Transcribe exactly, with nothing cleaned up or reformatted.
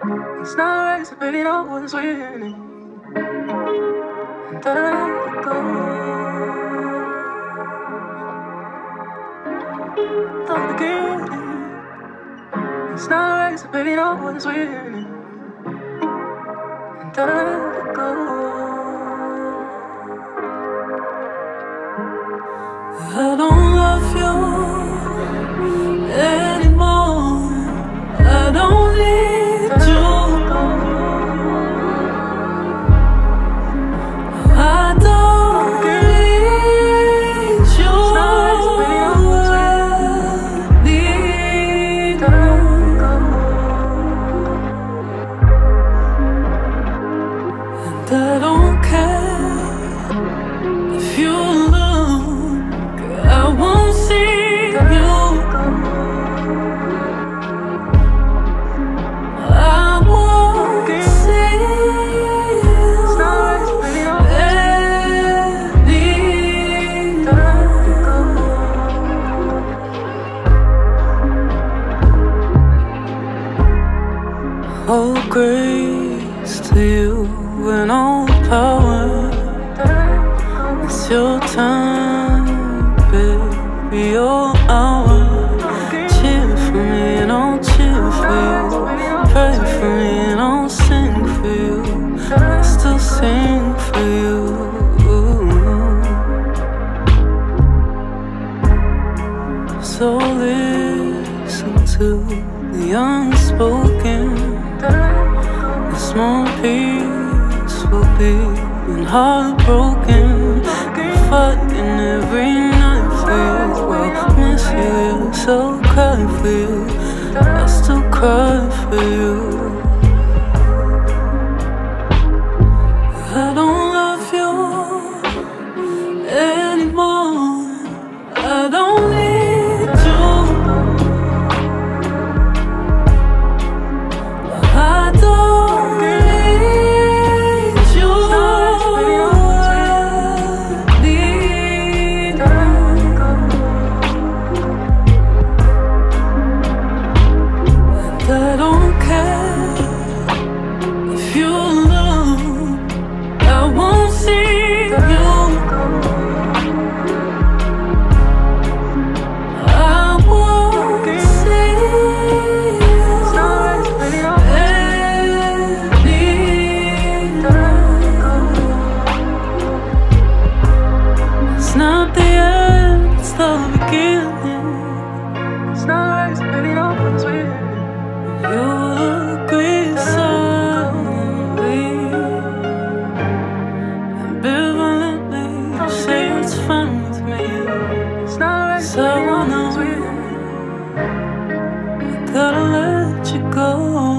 It's not right, so baby, no one's winning. And I go. From the beginning. It's not right, so baby, no one's winning. And I go. I don't love you anymore. I don't need you. I don't need you. I need you. And I don't care if you look, I won't see you. I won't see you anymore. All grace to you and all power. It's your time, baby, your hour. Cheer for me and I'll cheer for you. Pray for me and I'll sing for you. I still sing for you. So listen to the unspoken. A small piece will be and heartbroken. Fighting every night for you. Well, miss you, so cry for you. I still cry for you. I don't love you anymore. I don't need you. I don't need you. I need you. And I don't care if you look, I won't see you. I won't see you anymore. It's not the end, it's the beginning. It's not right, so baby, no one's winning. You agree silently, ambivalently. You say it's fine with me. It's not right, so I wanna win. I gotta let you go.